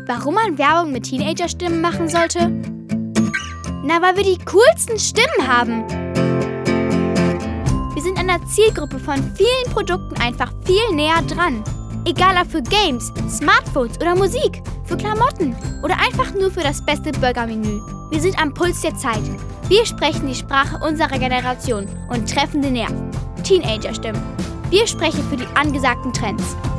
Warum man Werbung mit Teenager-Stimmen machen sollte? Na, weil wir die coolsten Stimmen haben. Wir sind an der Zielgruppe von vielen Produkten einfach viel näher dran. Egal ob für Games, Smartphones oder Musik, für Klamotten oder einfach nur für das beste Burgermenü. Wir sind am Puls der Zeit. Wir sprechen die Sprache unserer Generation und treffen den Nerv. Teenager-Stimmen. Wir sprechen für die angesagten Trends.